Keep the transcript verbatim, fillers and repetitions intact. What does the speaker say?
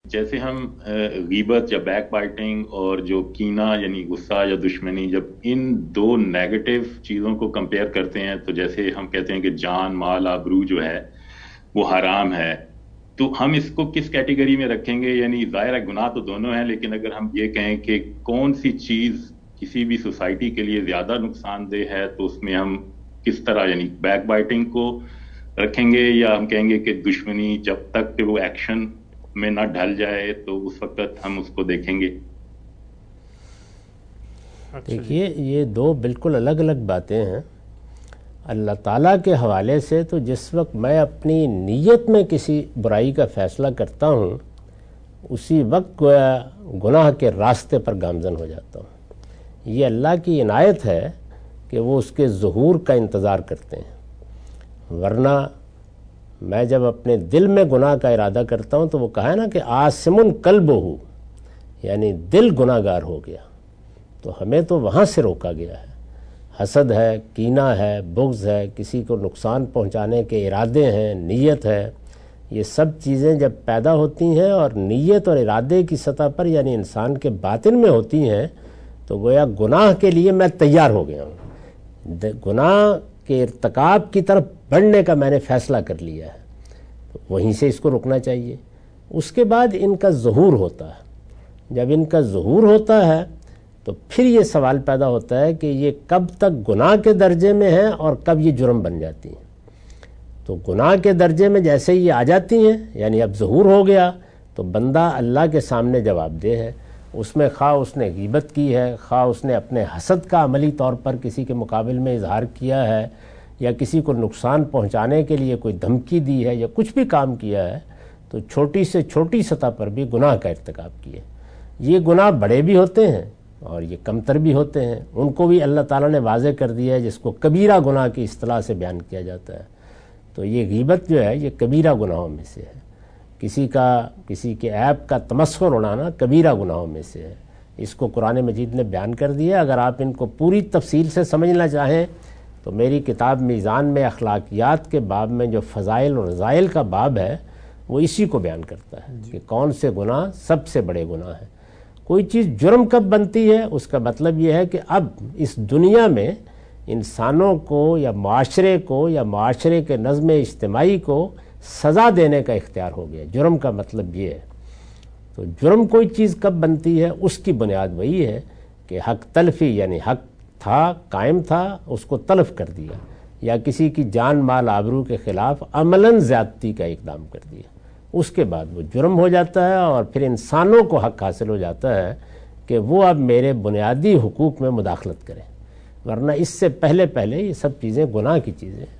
جیسے ہم غیبت یا بیک بائٹنگ اور جو کینہ یعنی غصہ یا دشمنی، جب ان دو نیگیٹو چیزوں کو کمپیئر کرتے ہیں تو جیسے ہم کہتے ہیں کہ جان مال آبرو جو ہے وہ حرام ہے، تو ہم اس کو کس کیٹیگری میں رکھیں گے؟ یعنی ظاہر ہے گناہ تو دونوں ہیں، لیکن اگر ہم یہ کہیں کہ کون سی چیز کسی بھی سوسائٹی کے لیے زیادہ نقصان دہ ہے تو اس میں ہم کس طرح یعنی بیک بائٹنگ کو رکھیں گے، یا ہم کہیں گے کہ دشمنی جب تک کہ وہ ایکشن میں نہ ڈھل جائے تو اس وقت ہم اس کو دیکھیں گے؟ دیکھیے یہ دو بالکل الگ الگ باتیں ہیں۔ اللہ تعالیٰ کے حوالے سے تو جس وقت میں اپنی نیت میں کسی برائی کا فیصلہ کرتا ہوں اسی وقت گویا گناہ کے راستے پر گامزن ہو جاتا ہوں۔ یہ اللہ کی عنایت ہے کہ وہ اس کے ظہور کا انتظار کرتے ہیں، ورنہ میں جب اپنے دل میں گناہ کا ارادہ کرتا ہوں تو وہ کہا ہے نا کہ آسمن قلب ہو، یعنی دل گناہ گار ہو گیا، تو ہمیں تو وہاں سے روکا گیا ہے۔ حسد ہے، کینہ ہے، بغض ہے، کسی کو نقصان پہنچانے کے ارادے ہیں، نیت ہے، یہ سب چیزیں جب پیدا ہوتی ہیں اور نیت اور ارادے کی سطح پر یعنی انسان کے باطن میں ہوتی ہیں تو گویا گناہ کے لیے میں تیار ہو گیا ہوں، گناہ کے ارتکاب کی طرف بڑھنے کا میں نے فیصلہ کر لیا ہے، تو وہیں سے اس کو رکنا چاہیے۔ اس کے بعد ان کا ظہور ہوتا ہے، جب ان کا ظہور ہوتا ہے تو پھر یہ سوال پیدا ہوتا ہے کہ یہ کب تک گناہ کے درجے میں ہیں اور کب یہ جرم بن جاتی ہیں۔ تو گناہ کے درجے میں جیسے ہی آ جاتی ہیں یعنی اب ظہور ہو گیا تو بندہ اللہ کے سامنے جواب دہ ہے، اس میں خواہ اس نے غیبت کی ہے، خواہ اس نے اپنے حسد کا عملی طور پر کسی کے مقابل میں اظہار کیا ہے، یا کسی کو نقصان پہنچانے کے لیے کوئی دھمکی دی ہے، یا کچھ بھی کام کیا ہے، تو چھوٹی سے چھوٹی سطح پر بھی گناہ کا ارتکاب کیے۔ یہ گناہ بڑے بھی ہوتے ہیں اور یہ کمتر بھی ہوتے ہیں، ان کو بھی اللہ تعالیٰ نے واضح کر دیا ہے، جس کو کبیرہ گناہ کی اصطلاح سے بیان کیا جاتا ہے۔ تو یہ غیبت جو ہے یہ کبیرہ گناہوں میں سے ہے، کسی کا کسی کے عیب کا تمسخر اڑانا کبیرہ گناہوں میں سے ہے، اس کو قرآن مجید نے بیان کر دیا۔ اگر آپ ان کو پوری تفصیل سے سمجھنا چاہیں تو میری کتاب میزان میں اخلاقیات کے باب میں جو فضائل اور رذائل کا باب ہے وہ اسی کو بیان کرتا ہے کہ کون سے گناہ سب سے بڑے گناہ ہیں۔ کوئی چیز جرم کب بنتی ہے اس کا مطلب یہ ہے کہ اب اس دنیا میں انسانوں کو یا معاشرے کو یا معاشرے کے نظم اجتماعی کو سزا دینے کا اختیار ہو گیا۔ جرم کا مطلب یہ ہے، تو جرم کوئی چیز کب بنتی ہے اس کی بنیاد وہی ہے کہ حق تلفی یعنی حق تھا، قائم تھا، اس کو تلف کر دیا، یا کسی کی جان مال آبرو کے خلاف عملاً زیادتی کا اقدام کر دیا، اس کے بعد وہ جرم ہو جاتا ہے اور پھر انسانوں کو حق حاصل ہو جاتا ہے کہ وہ اب میرے بنیادی حقوق میں مداخلت کریں، ورنہ اس سے پہلے پہلے یہ سب چیزیں گناہ کی چیزیں ہیں۔